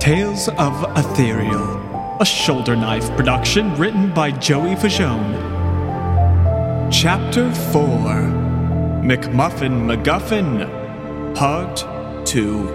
Tales of Ethereal, a Shoulder Knife production written by Joey Fajone. Chapter 4, McMuffin MacGuffin, Part 2.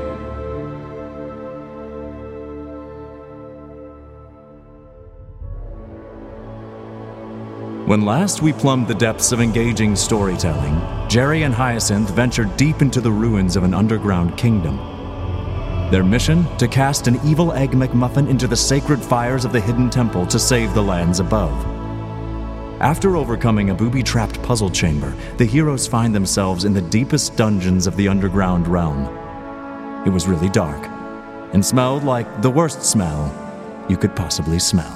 When last we plumbed the depths of engaging storytelling, Jerry and Hyacinth ventured deep into the ruins of an underground kingdom. Their mission? To cast an evil egg McMuffin into the sacred fires of the hidden temple to save the lands above. After overcoming a booby-trapped puzzle chamber, the heroes find themselves in the deepest dungeons of the underground realm. It was really dark, and smelled like the worst smell you could possibly smell.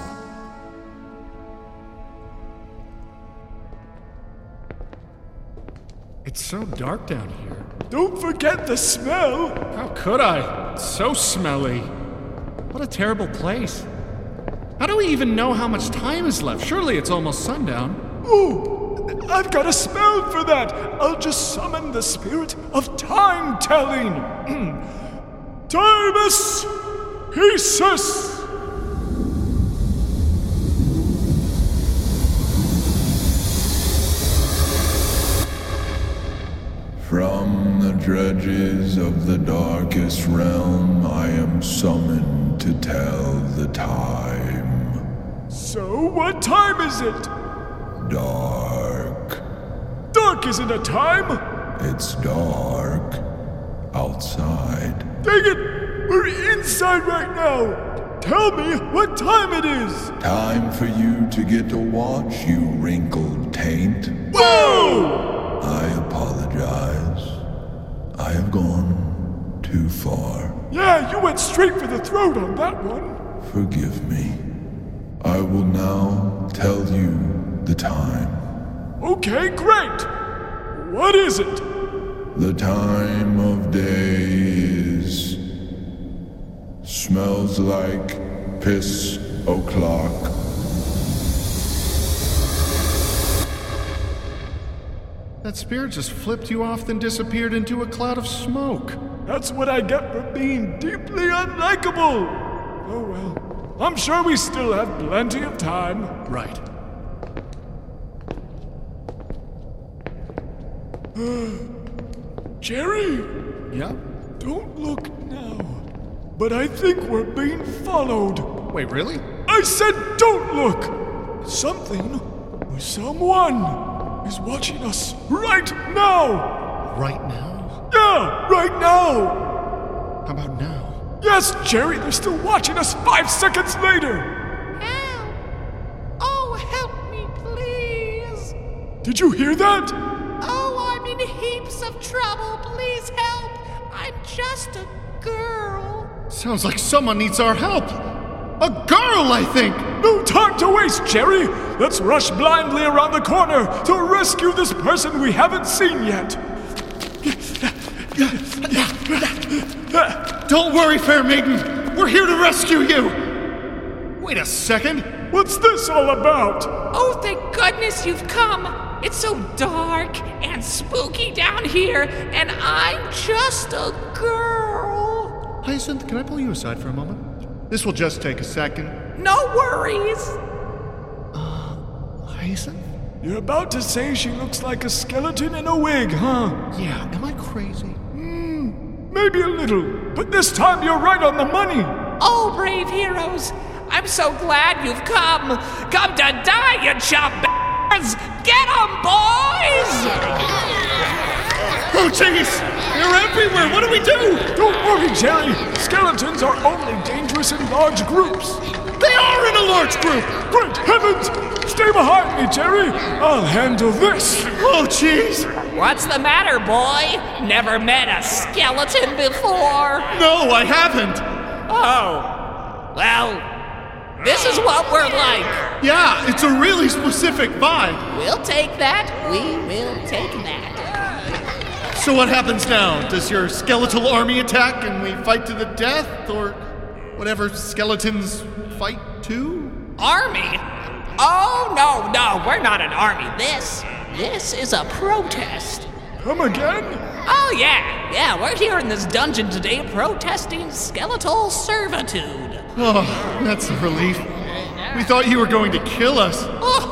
It's so dark down here. Don't forget the smell! How could I? It's so smelly. What a terrible place. How do we even know how much time is left? Surely it's almost sundown. Ooh, I've got a spell for that. I'll just summon the spirit of time-telling. Timus Pieces! From the dredges of the darkest realm, I am summoned to tell the time. So, what time is it? Dark. Dark isn't a time! It's dark. Outside. Dang it! We're inside right now! Tell me what time it is! Time for you to get a watch, you wrinkled taint. Whoa! I apologize. I have gone too far. Yeah, you went straight for the throat on that one. Forgive me. I will now tell you the time. Okay, great. What is it? The time of day is... smells like piss o'clock. That spirit just flipped you off, then disappeared into a cloud of smoke. That's what I get for being deeply unlikable. Oh well, I'm sure we still have plenty of time. Right. Jerry? Yeah? Don't look now, but I think we're being followed. Wait, really? I said don't look! Something or someone is watching us right now! Right now? Yeah, right now! How about now? Yes, Jerry, they're still watching us 5 seconds later! Help! Oh, help me, please! Did you hear that? Oh, I'm in heaps of trouble. Please help! I'm just a girl. Sounds like someone needs our help. A girl, I think! No time to waste, Jerry! Let's rush blindly around the corner to rescue this person we haven't seen yet! Don't worry, fair maiden. We're here to rescue you. Wait a second. What's this all about? Oh, thank goodness you've come. It's so dark and spooky down here, and I'm just a girl. Hyacinth, can I pull you aside for a moment? This will just take a second. No worries. Hyacinth? You're about to say she looks like a skeleton in a wig, huh? Yeah, am I crazy? Maybe a little, but this time you're right on the money. Oh, brave heroes. I'm so glad you've come. Come to die, you chump b****s. Get 'em, boys! Oh, jeez! They're everywhere! What do we do? Don't worry, Jerry. Skeletons are only dangerous in large groups. They are in a large group! Great heavens! Stay behind me, Jerry. I'll handle this. Oh, jeez! What's the matter, boy? Never met a skeleton before? No, I haven't! Oh. Well, this is what we're like. Yeah, it's a really specific vibe. We'll take that. We will take that. So what happens now? Does your skeletal army attack and we fight to the death? Or whatever skeletons fight to? Army? Oh, no, we're not an army. This is a protest. Come again? Oh, yeah, we're here in this dungeon today protesting skeletal servitude. Oh, that's a relief. We thought you were going to kill us.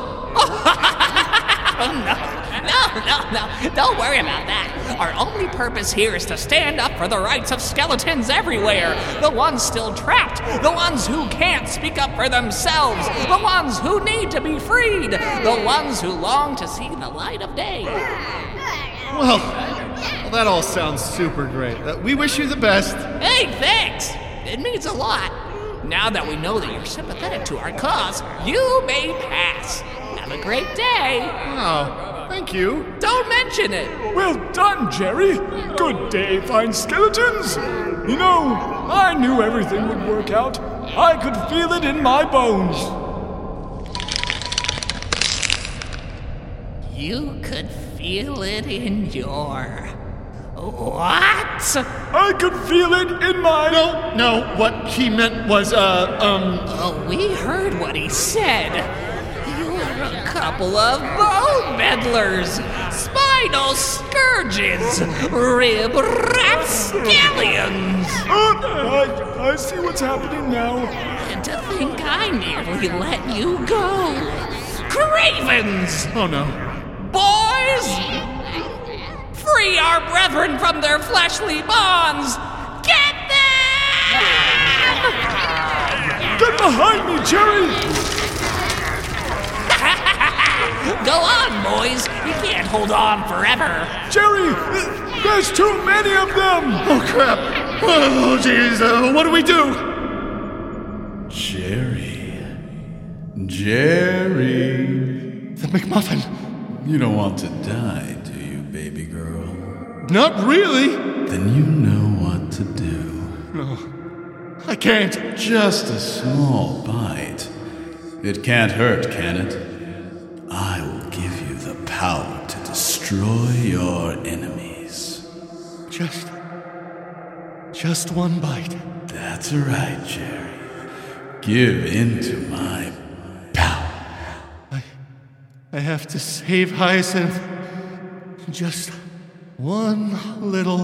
No, don't worry about that. Our only purpose here is to stand up for the rights of skeletons everywhere. The ones still trapped, the ones who can't speak up for themselves, the ones who need to be freed, the ones who long to see the light of day. Well, that all sounds super great. We wish you the best. Hey, thanks! It means a lot. Now that we know that you're sympathetic to our cause, you may pass. Have a great day. Oh, thank you. Don't mention it. Well done, Jerry. Good day, fine skeletons. You know, I knew everything would work out. I could feel it in my bones. You could feel it in your... What? I could feel it in my... No, what he meant was, Oh, we heard what he said. You're a couple of bone meddlers, spinal scourges, rib rapscallions. I see what's happening now. And to think I nearly let you go. Cravens! oh no. Boys! Free our brethren from their fleshly bonds! Get them! Get behind me, Jerry! Go on, boys. You can't hold on forever. Jerry, there's too many of them! Oh crap. Oh jeez, what do we do? Jerry. The McMuffin. You don't want to die, do you, baby girl? Not really. Then you know what to do. No, I can't. Just a small bite. It can't hurt, can it? I will give you the power to destroy your enemies. Just one bite. That's right, Jerry. Give in to my power. I have to save Hyacinth. Just one little...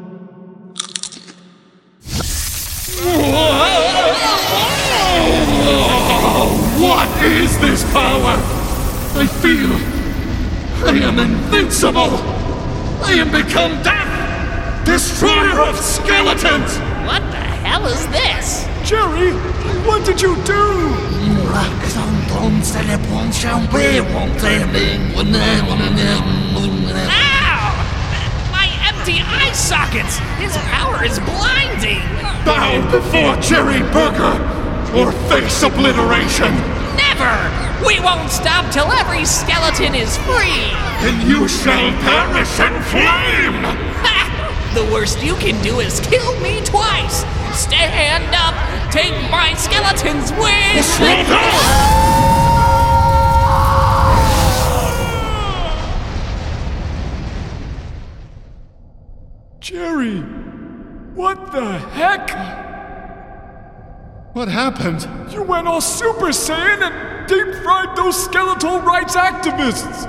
What is this power? I feel I am invincible. I am become death, destroyer of skeletons. What the hell is this? Jerry, what did you do? Ow! My empty eye sockets! His power is blinding! Bow before Jerry Burger or face obliteration. Never! We won't stop till every skeleton is free! And you shall perish in flame. Ha! The worst you can do is kill me twice! Stand up! Take my skeleton's wings! Slow down! Jerry, what the heck? What happened? You went all Super Saiyan and deep-fried those skeletal rights activists!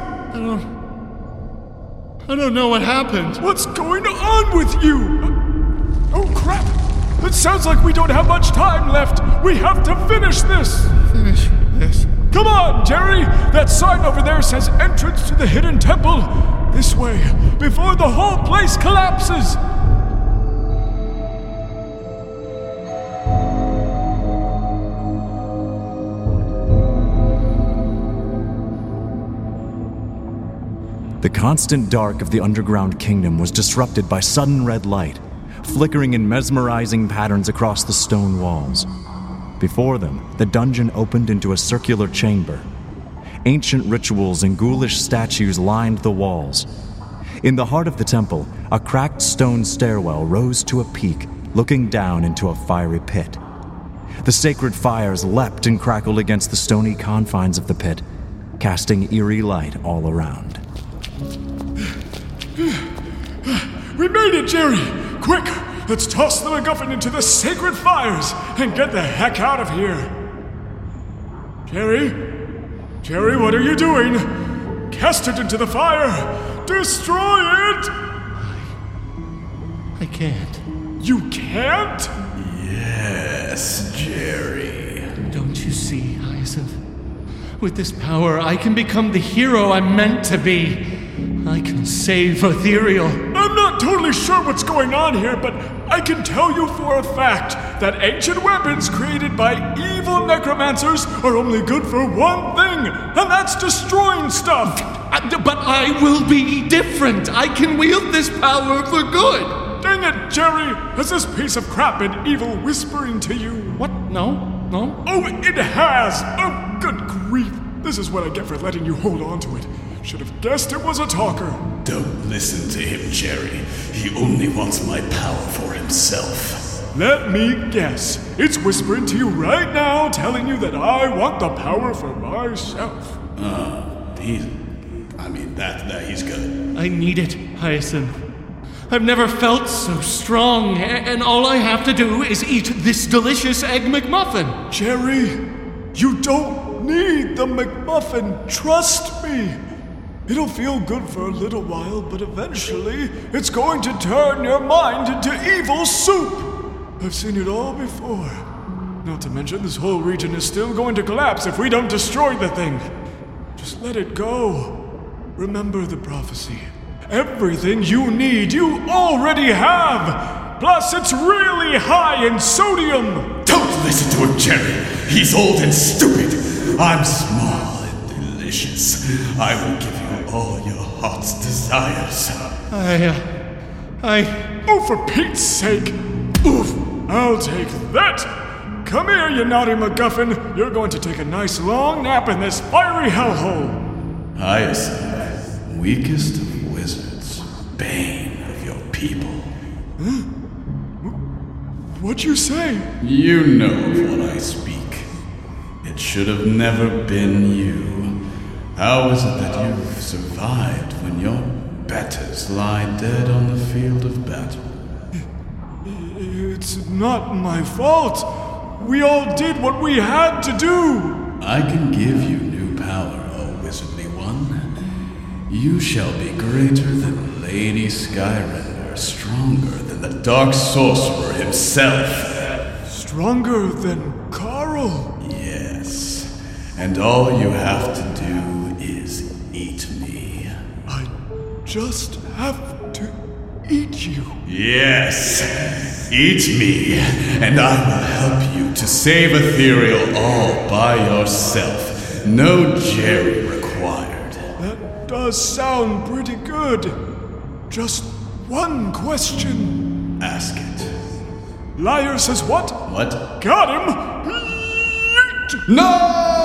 I don't know what happened. What's going on with you? Oh, crap! It sounds like we don't have much time left! We have to finish this! Finish this. Come on, Jerry! That sign over there says entrance to the hidden temple! This way, before the whole place collapses! The constant dark of the underground kingdom was disrupted by sudden red light, flickering in mesmerizing patterns across the stone walls. Before them, the dungeon opened into a circular chamber. Ancient rituals and ghoulish statues lined the walls. In the heart of the temple, a cracked stone stairwell rose to a peak, looking down into a fiery pit. The sacred fires leapt and crackled against the stony confines of the pit, casting eerie light all around. We made it, Jerry! Quick, let's toss the MacGuffin into the sacred fires and get the heck out of here! Jerry, what are you doing? Cast it into the fire! Destroy it! I can't. You can't? Yes, Jerry. Don't you see, Hyacinth? With this power, I can become the hero I'm meant to be. I can save Ethereal. I'm not totally sure what's going on here, but I can tell you for a fact that ancient weapons created by evil necromancers are only good for one thing, and that's destroying stuff. But I will be different. I can wield this power for good. Dang it, Jerry! Has this piece of crap been evil whispering to you? What? No? Oh, it has! Oh, good grief! This is what I get for letting you hold on to it. Should have guessed it was a talker. Don't listen to him, Jerry. He only wants my power for himself. Let me guess. It's whispering to you right now, telling you that I want the power for myself. He's good. I need it, Hyacinth. I've never felt so strong, and all I have to do is eat this delicious Egg McMuffin. Jerry, you don't need the McMuffin. Trust me. It'll feel good for a little while, but eventually it's going to turn your mind into evil soup. I've seen it all before. Not to mention this whole region is still going to collapse if we don't destroy the thing. Just let it go. Remember the prophecy. Everything you need, you already have! Plus, it's really high in sodium! Don't listen to him, Jerry. He's old and stupid. I'm small and delicious. I will give you all your heart's desires. Oh, for Pete's sake! Oof! I'll take that! Come here, you naughty MacGuffin! You're going to take a nice long nap in this fiery hellhole! Hyacinth, weakest of wizards, bane of your people. Huh? What'd you say? You know of what I speak. It should have never been you. How is it that you've survived when your betters lie dead on the field of battle? It's not my fault. We all did what we had to do. I can give you new power, O Wizardly One. You shall be greater than Lady Skyrender, stronger than the Dark Sorcerer himself. Stronger than Carl? Yes. And all you have to do is eat me. I just have to eat you. Yes. Eat me, and I will help you to save Ethereal all by yourself. No Jerry required. That does sound pretty good. Just one question. Ask it. Liar says what? What? Got him! Yeet! No!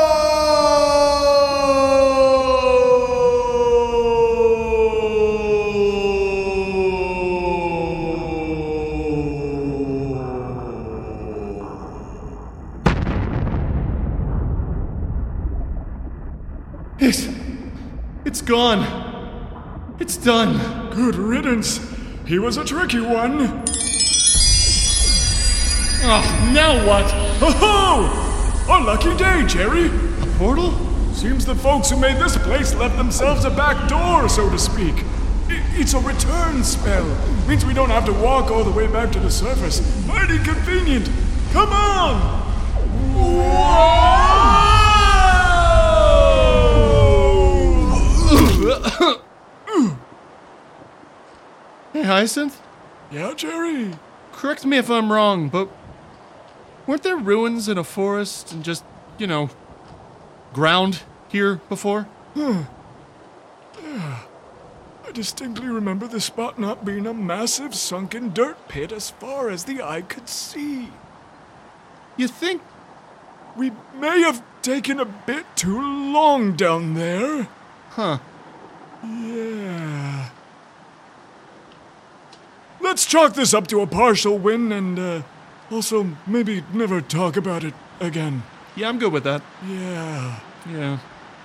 It's gone. It's done. Good riddance. He was a tricky one. Oh, now what? Ho-ho! A lucky day, Jerry. A portal? Seems the folks who made this place left themselves a back door, so to speak. It's a return spell. Means we don't have to walk all the way back to the surface. Mighty convenient. Come on! Whoa! Hey, Hyacinth? Yeah, Jerry? Correct me if I'm wrong, but weren't there ruins in a forest and just, ground here before? Yeah. I distinctly remember the spot not being a massive sunken dirt pit as far as the eye could see. You think we may have taken a bit too long down there? Huh. Yeah. Let's chalk this up to a partial win and, also maybe never talk about it again. Yeah, I'm good with that. Yeah. Yeah.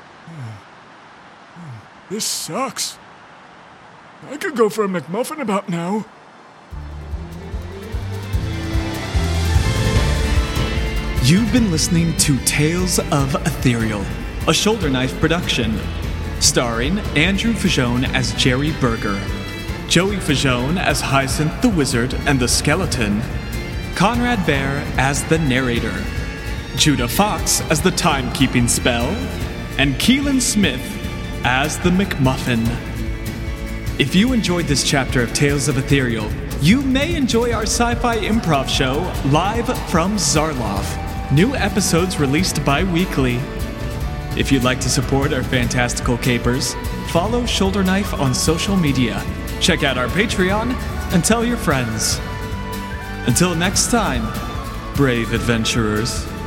This sucks. I could go for a McMuffin about now. You've been listening to Tales of Ethereal, a Shoulder Knife production, starring Andrew Fajone as Jerry Berger, Joey Fajone as Hyacinth the Wizard and the Skeleton, Conrad Bear as the narrator, Judah Fox as the timekeeping spell, and Keelan Smith as the McMuffin. If you enjoyed this chapter of Tales of Ethereal, you may enjoy our sci-fi improv show, Live from Zarlof. New episodes released bi-weekly. If you'd like to support our fantastical capers, follow Shoulder Knife on social media, check out our Patreon, and tell your friends. Until next time, brave adventurers.